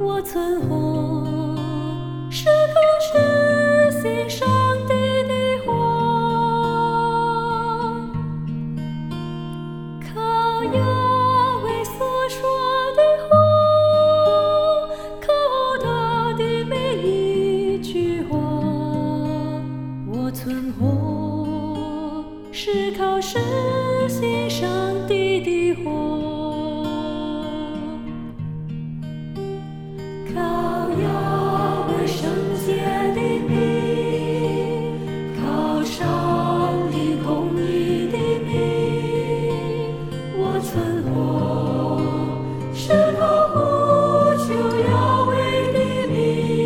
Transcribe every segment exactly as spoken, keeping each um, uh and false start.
我存活，是靠实行上帝的话，靠亚威所说的话，靠他的每一句话。我存活，是靠实行上帝的话。靠亚威圣洁的名，靠上帝公义的名，我存活，是靠呼求亚威的名。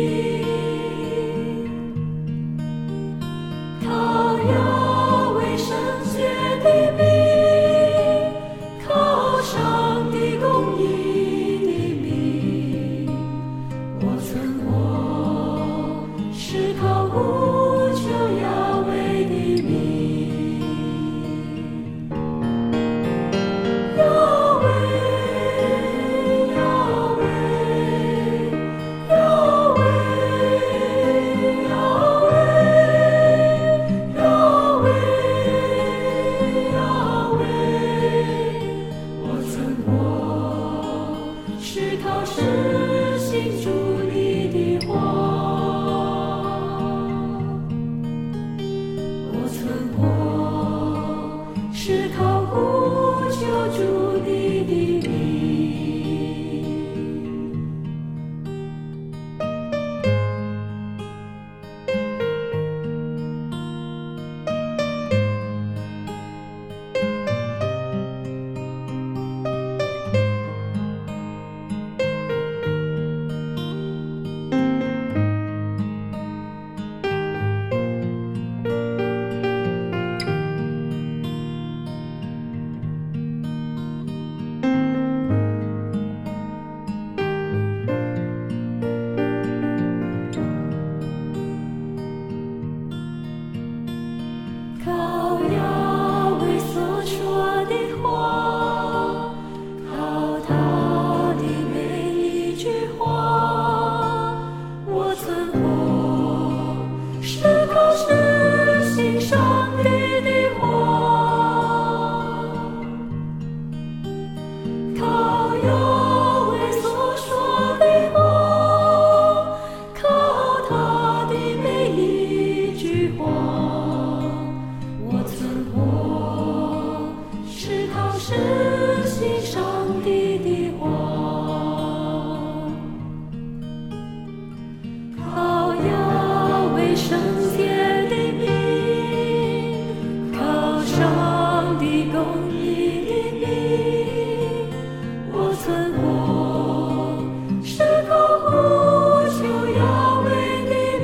靠亚威圣洁的名，靠上帝公义的名。我存活，是靠呼求亚威的名。亚威，亚威，亚威，亚威，亚威，亚威。我存活，是靠实行主你的话。我存活，是靠呼求主你的名。靠亚威所说的话，靠他的每一句话。我存活，是靠实行上帝的话。靠亚威所说的话，靠他的每一句话。我存活，是靠实行上帝的话。靠亚威圣洁的名，靠上帝公义的名。我存活，是靠呼求亚威的名。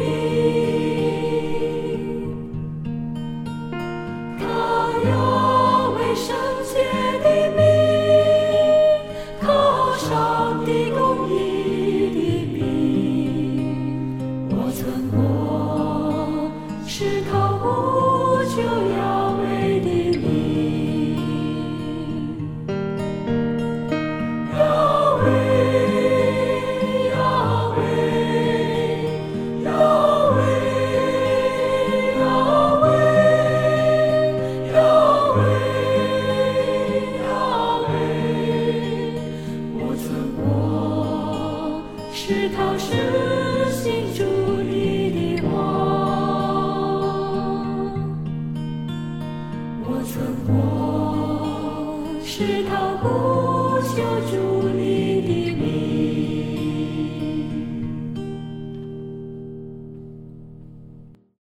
靠亚威圣洁的名，靠上帝公义的名。我存活，是靠呼求亚威的名。亚威，亚威，亚威，亚威，亚威，亚威。我存活，是靠实行主你的话。我存活，是靠呼求主你的